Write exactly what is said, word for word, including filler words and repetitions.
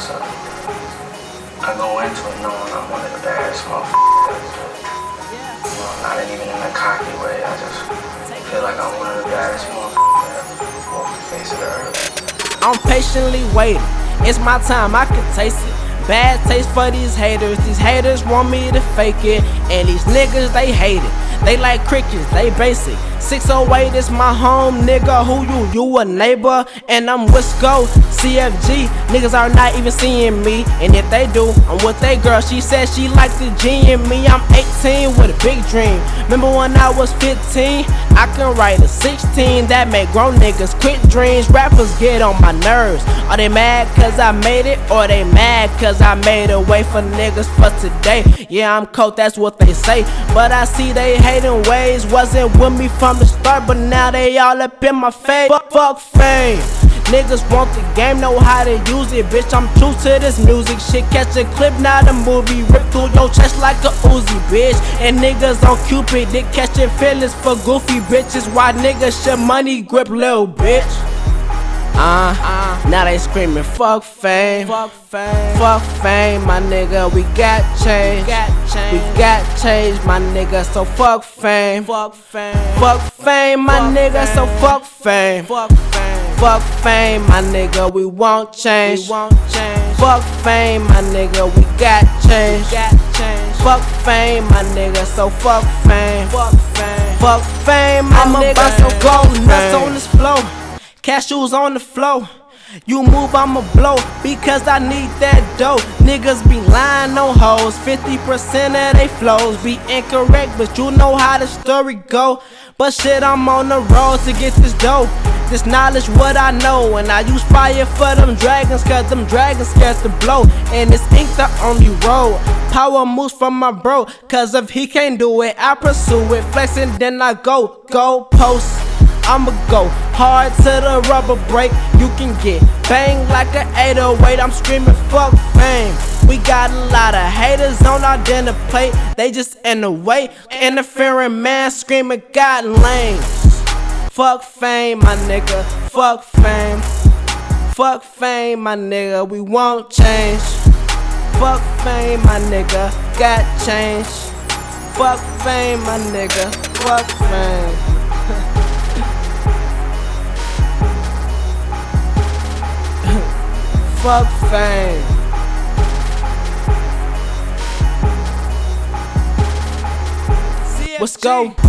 So I go into it knowing I'm one of the baddest motherfuckers. You know, not even in a cocky way. I just feel like I'm one of the baddest motherfuckers that walk the face of the earth. I'm patiently waiting. It's my time, I can taste it. Bad taste for these haters. These haters want me to fake it. And these niggas, they hate it. They like crickets, they basic. six oh eight is my home, nigga. Who you? You a neighbor? And I'm Wisco, C F G. Niggas are not even seeing me. And if they do, I'm with they girl. She said she liked the G in me. I'm eighteen with a big dream. Remember when I was fifteen? I can write a sixteen that make grown niggas quit dreams. Rappers get on my nerves. Are they mad cause I made it? Or they mad cause I made a way for niggas for today? Yeah, I'm cold, that's what they say. But I see they hating ways. Wasn't with me from the start, but now they all up in my face. Fuck, fuck fame. Niggas want the game, know how to use it. Bitch, I'm true to this music shit. Catch a clip, not a movie. Rip through your chest like a Uzi, bitch. And niggas on Cupid, they catching feelings for goofy bitches. Why niggas should money grip, little bitch? Uh, uh, now they screaming, fuck fame, fuck fame, fuck fame, my nigga, we got change, we got change, we got change, my nigga, so fuck fame, fuck fame, fuck fame, my fuck nigga, fame. So fuck fame, fuck fame, fuck fame, my nigga, we won't change, we won't change, fuck fame, my nigga, we got change, we got change, fuck fame, my nigga, so fuck fame, fuck fame, fuck fame, my I'm nigga, about to go nuts on this flow. Cashews on the floor. You move, I'ma blow, because I need that dough. Niggas be lying on hoes, fifty percent of they flows be incorrect, but you know how the story go. But shit, I'm on the road to get this dough. This knowledge, what I know, and I use fire for them dragons, cause them dragons scared to blow. And this ain't the only road. Power moves from my bro, cause if he can't do it, I pursue it. Flexing, then I go, go post. I'ma go hard to the rubber break. You can get bang like an eight oh eight. I'm screaming fuck fame. We got a lot of haters on our dinner plate. They just in the way, interfering man screaming God lame. Fuck fame, my nigga. Fuck fame. Fuck fame, my nigga. We won't change. Fuck fame, my nigga. Got change. Fuck fame, my nigga. Fuck fame. Fuck fame. Let's go.